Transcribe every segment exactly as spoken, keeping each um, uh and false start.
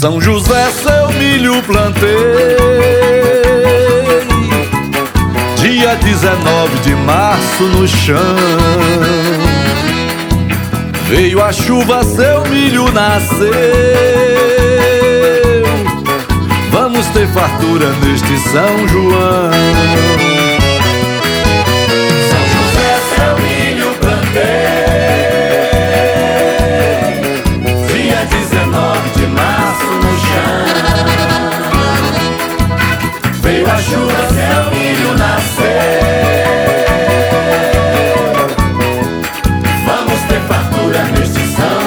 São José, seu milho plantei, dia dezenove de março no chão. Veio a chuva, seu milho nasceu. Vamos ter fartura neste São João. São José, seu milho plantei, dia dezenove de março no chão. Veio a chuva, seu milho nasceu. Vamos ter fartura neste São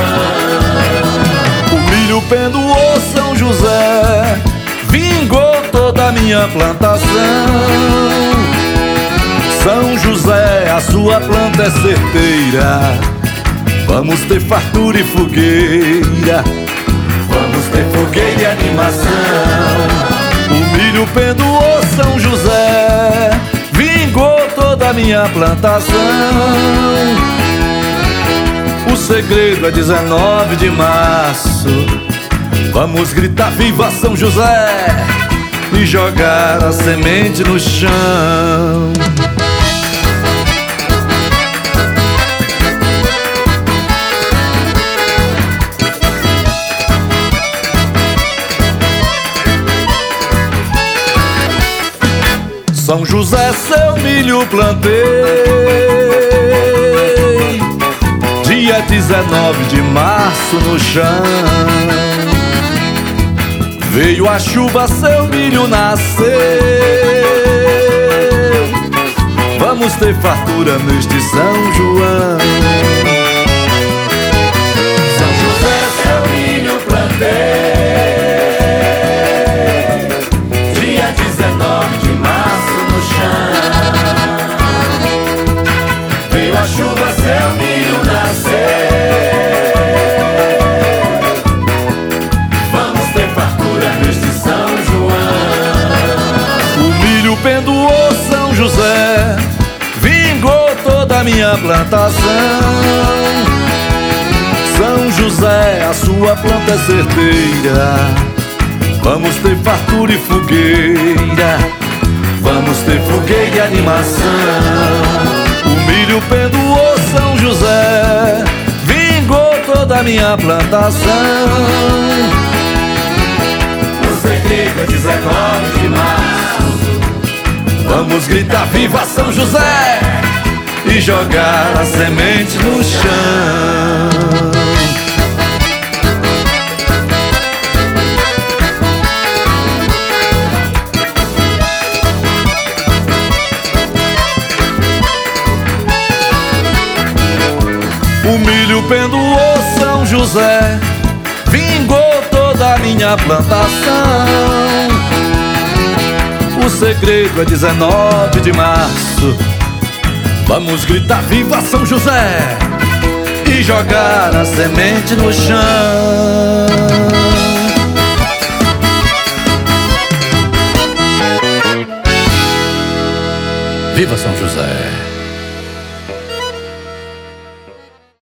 João. O milho pendoou, São José, vingou toda a minha plantação. São José, a sua planta é certeira. Vamos ter fartura e fogueira. Vamos ter fogueira e animação. O milho pendoou, São José, vingou toda a minha plantação. O segredo é dezenove de março. Vamos gritar viva São José e jogar a semente no chão. São José, seu milho plantei, dia dezenove de março no chão. Veio a chuva, seu milho nasceu. Vamos ter fartura neste São João. São José, seu milho plantei, dia dezenove de março no chão. Veio a chuva, seu milho nasceu. Pendoou, São José, vingou toda a minha plantação. São José, a sua planta é certeira. Vamos ter fartura e fogueira. Vamos ter fogueira e animação. O milho pendoou, São José, vingou toda a minha plantação. O segredo é dezenove de março. Vamos gritar viva São José e jogar a semente no chão. O milho pendoou, São José, vingou toda a minha plantação. O segredo é dezenove de março. Vamos gritar viva São José e jogar a semente no chão. Viva São José!